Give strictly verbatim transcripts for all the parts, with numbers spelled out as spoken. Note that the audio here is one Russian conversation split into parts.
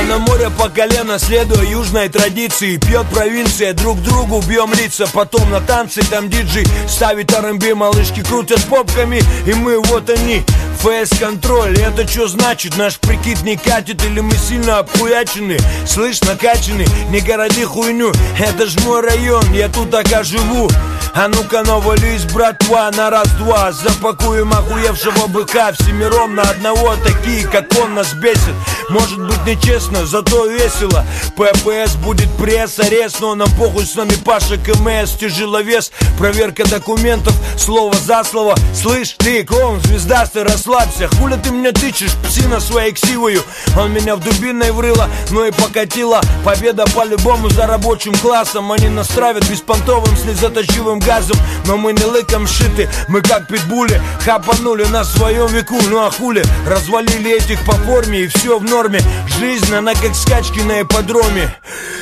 на море по колено, следуя южной традиции. Пьет провинция, друг другу бьем лица. Потом на танцы, там диджей ставит ар энд би. Малышки крутят попками, и мы вот они. ФС-контроль, это что значит? Наш прикид не катит или мы сильно обхуячены? Слышь, накачаны, не городи хуйню. Это ж мой район, я тут так живу. А ну-ка, навались, братва, на раз-два. Запакуем охуевшего быка всемиром на одного. Такие, как он, нас бесит. Может быть нечестно, зато весело. ППС будет пресс, арест. Но нам похуй, с нами Паша КМС. Тяжеловес, проверка документов, слово за слово. Слышь, ты, клоун, звездастый, расслабься. Хуля ты меня тычешь, псина своей ксивою. Он меня в дубиной врыло, но и покатила. Победа по-любому за рабочим классом. Они нас травят беспонтовым слезоточивым газом. Но мы не лыком шиты, мы как питбули. Хапанули на своем веку, ну а хули. Развалили этих по форме и все в норме. Жизнь, она как скачки на ипподроме.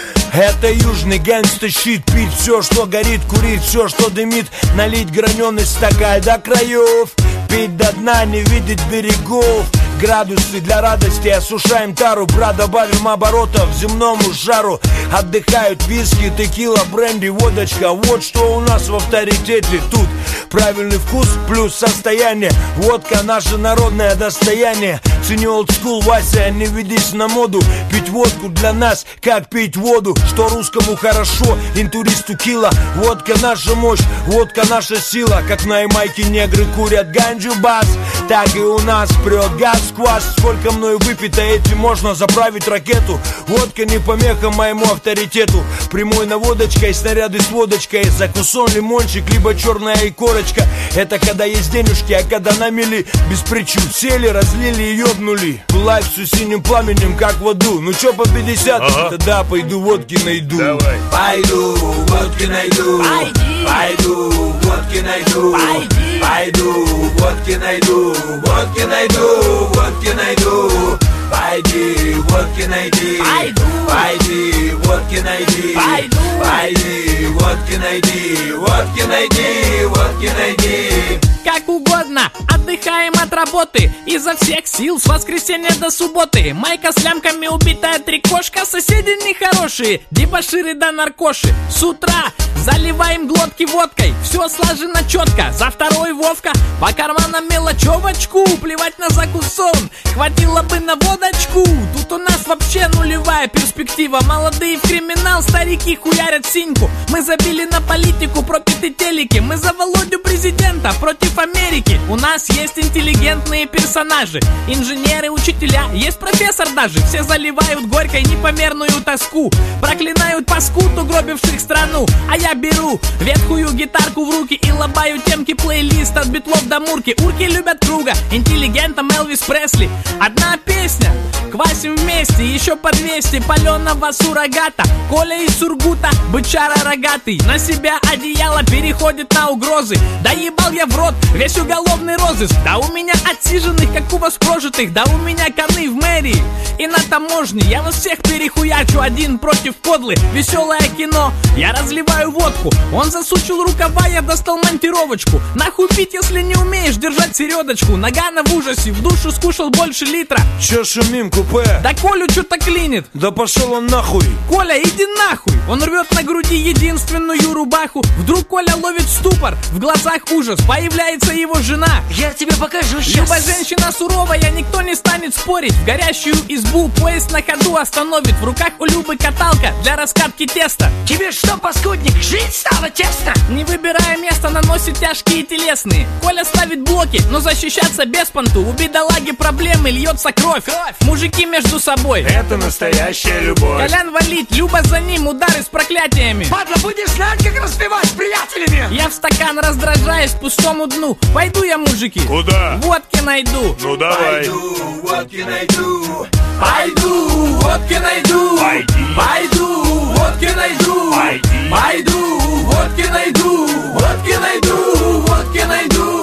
Это южный гангста-щит. Пить все, что горит, курить все, что дымит. Налить граненый стакан до краев. Пить до дна, не видеть берегов. Градусы для радости, осушаем тару. Брат, добавим оборотов земному жару. Отдыхают виски, текила, бренди, водочка. Вот что у нас в авторитете тут. Правильный вкус плюс состояние. Водка наше народное достояние. Цени олдскул, Вася, не ведись на моду. Пить водку для нас, как пить воду. Что русскому хорошо, интуристу кило. Водка наша мощь, водка наша сила. Как на Ямайке негры курят ганджу бас, так и у нас прет газ, квас. Сколько мною выпито, этим можно заправить ракету. Водка не помеха моему авторитету. Прямой наводочкой, снаряды с водочкой. Закусон, лимончик, либо черная икорочка. Это когда есть денежки, а когда на мели без причин сели, разлили и ёбнули. Пылай всю синим пламенем, как в аду. Ну чё по пятьдесят? Ага. Тогда пойду водки найду. Давай. Пойду водки найду. Пойди. Пойду водки найду. Пойди. Пойду водки найду. Водки найду. Водки найду. Пойди, водки найди. Пойду. Пойди, водки найди. Пойду. Пойди, водки найди. Водки найди. Водки найди. Как угодно, отдыхаем от работы. Изо всех сил с воскресенья до субботы. Майка с лямками, убитая трикошка. Соседи нехорошие, дебоширы да наркоши. С утра заливаем глотки водкой. Все слажено четко, за второй Вовка. По карманам мелочевочку, плевать на закусон. Хватило бы на водочку. Тут у нас вообще нулевая перспектива. Молодые в криминал, старики хуярят синьку. Мы забили на политику, пропиты телеки. Мы за Володю президента, против Америки. У нас есть интеллигентные персонажи. Инженеры, учителя, есть профессор даже. Все заливают горькой непомерную тоску. Проклинают паскуд, угробивших страну. А я беру ветхую гитарку в руки и лобаю темки плейлист от битлов до мурки. Урки любят круга, интеллигентом Элвис Пресли. Одна песня, квасим вместе, еще по двести паленого суррогата. Коля из Сургута, бычара рогатый. На себя одеяло переходит на угрозы. Да ебал я в рот весь уголовный розыск. Да у меня отсиженных, как у вас прожитых. Да у меня коны в мэрии и на таможне. Я вас всех перехуячу, один против подлы. Веселое кино, я разливаю водку. Он засучил рукава, я достал монтировочку. Нахуй пить, если не умеешь держать середочку. Нагана в ужасе, в душу скушал больше литра. Че шумим, купе? Да Колю что-то клинит. Да пошел он нахуй. Коля, иди нахуй. Он рвет на груди единственную рубаху. Вдруг Коля ловит ступор, в глазах ужас. Появляется его жена. Я тебе покажу сейчас. Люба женщина суровая, никто не станет спорить. В горящую избу поезд на ходу остановит. В руках у Любы каталка для раскатки теста. Тебе что, паскудник, жить стало тесно? Не выбирая место, наносит тяжкие телесные. Коля ставит блоки, но защищаться без понту. У бедолаги проблемы, льется кровь. кровь. Мужики между собой. Это настоящая любовь. Колян валит, Люба за ним, удары с проклятиями. Падла, будешь знать, как распевать с приятелями. Я в стакан раздражаюсь пустому дну. Пойду я, мужики. Куда? Водки найду. Ну давай. Пойду, водки найду. Пойду, водки найду. Пойди. Пойду, водки найду. Пойди. Пойду, водки найду. Водки найду, водки найду.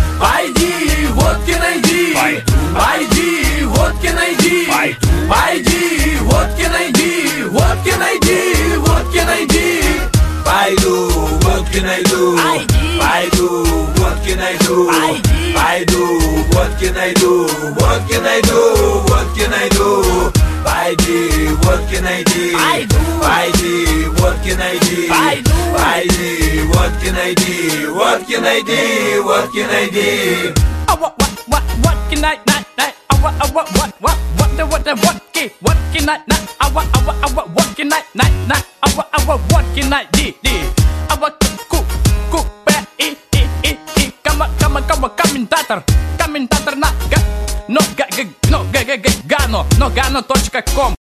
Пойди, водки найди. Пойду. Пойди, водки найди. Пойду. Пойди, водки найди. Водки найди, водки найди. Пойду, водки найду. Пойду, водки найду. Пойду, водки найду. Водки найду, водки найду. Пойди, водки найди. Пойду. Пойди, водки найди. Пойду. Пойди, водки найди. Водки найди, водки найди. А what what what what can I not not? А what а what what what what the what the what can what can I not? А what а what а what what can I not not? А what а what what can I di di? А what ку ку п и и и и кама кама кама комментатор комментатор на га но га га но га га га гано но гано точка ком.